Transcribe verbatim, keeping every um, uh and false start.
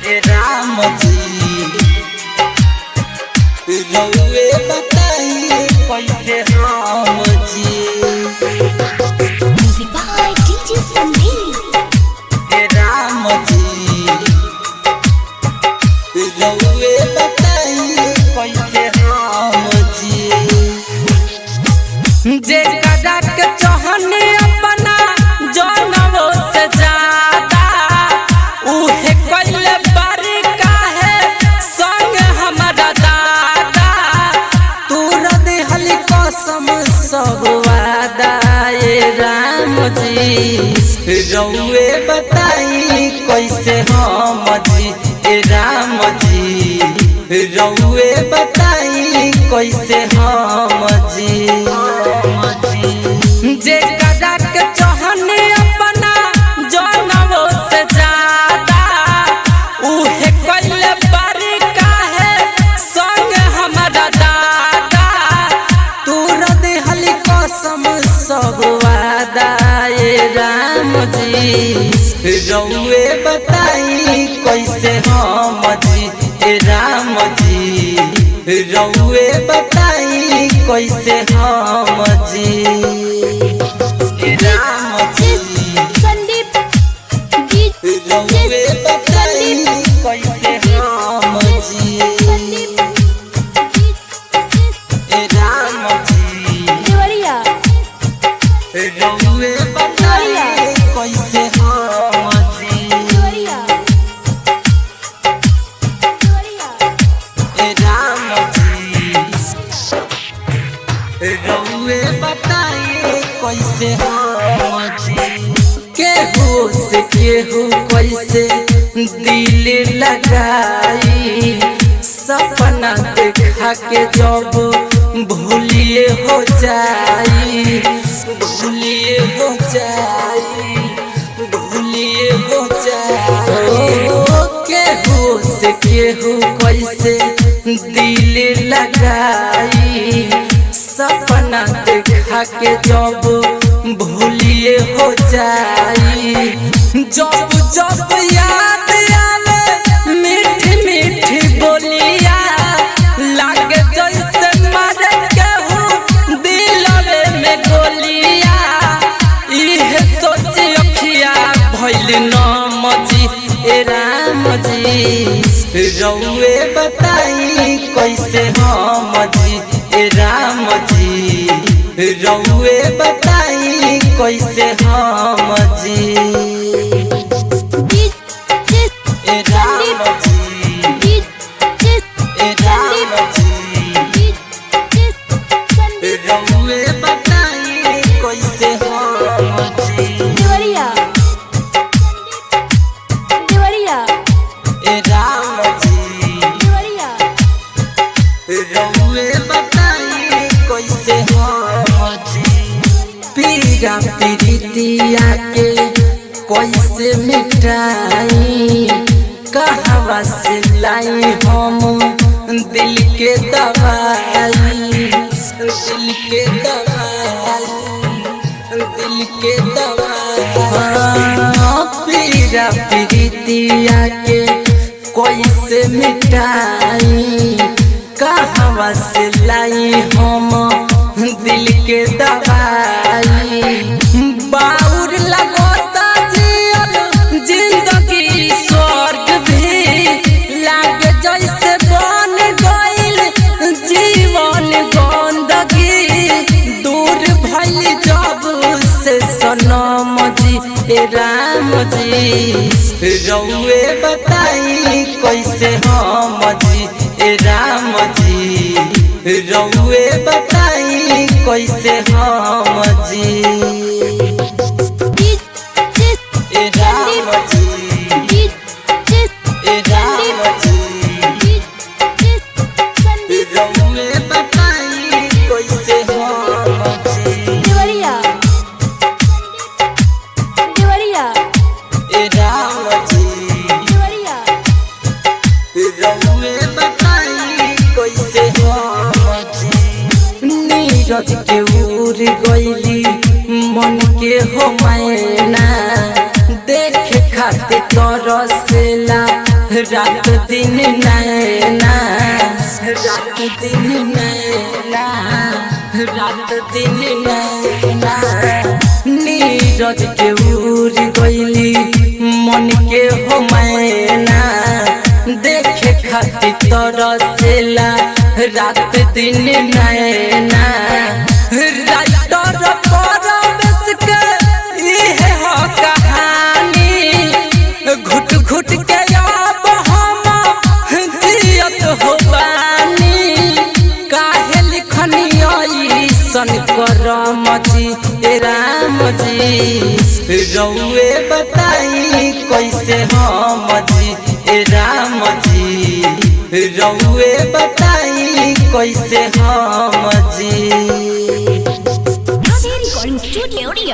ए राम जी रउए बताइए कैसे Ram ji music by DJ Sandeep ए राम जी रउए बताइए कैसे राम जी जे कदा के चाहने अपना जानवो से ज्यादा उहे कइले बारी काहे संग हमारा दादा तोरा देहली कसम सब वादा ए राम जी रउए बताई कैसे हम जी ए राम जी रउए बताई कैसे हम जी जे कदा के चाहने अपना जानवो से ज्यादा उहे कइले बारी काहे संग हमारा दादा तोरा देहली कसम सब वादा ए राम जी रउए बताई कैसे हम जी ए राम जी रउए बताई कैसे हम जी ए राम जी संदीप रउए बताई कैसे हम जी ए राम जी देवरिया रउए बताई कैसे हम जी देवरिया देवरिया ए राम जी रउए बताई कैसे हम जी केहू से केहू कैसे दिल लगाई सपना देखा के जब भूलिए हो जाई भूलिए हो जाई भूलिए हो जाई केहू से केहू कैसे दिल लगाई सपना देखा के जब भूलिए हो जाई जब जब याद आवे मीठी मीठी बोलिया लागे जैसे मारे केहू दिलवे में गोलिया इहे सोच अखिया भइल नाम जी ए राम जी रउए बताई कैसे हम जी ए राम जी रउए बताई कैसे हम जी ए राम जी ए राम जी रउए बताई कैसे हम जी देवरिया देवरिया ए राम जी देवरिया रउए बताई कैसे हम जी पीरा पीरितिया के कैसे मिटाई कहवा से लाई हम दिल के दवाई दिल के दवाई दिल के दवाई पीरा पीरितिया के कैसे मिटाई कहवा से लाई हम दिल के दवाई बाउर लगोता जियल जिंदगी स्वर्ग भी लागे जैसे बन गइल जीवन गंदगी दूर भइल जब से सनम जी ए राम जी रउए बताई कैसे हम जी ए राम जी रउए बताई कैसे हम जी ए राम जी ए राम जी रउए बताई कैसे हम जी देवरिया देवरिया ए राम जी देवरिया रउए बताई कैसे हम जी नीरज के उड़ गइली मन के हो मैना देखे खातिर तरसेला रात दिन नैना रात दिन नैना रात दिन नैना नीरज के उड़ गइली मन के हो मैना देखे खातिर तरसेला रात दिन नैना रात परवेश के इहे हो कहानी घुट घुट के अब हम जियत हो बानी काहे लिखनी ऐसन करम जी ए राम जी रउए बताई कैसे हम जी ए राम जी रउए बताई कैसे हम जी। Recording Studio.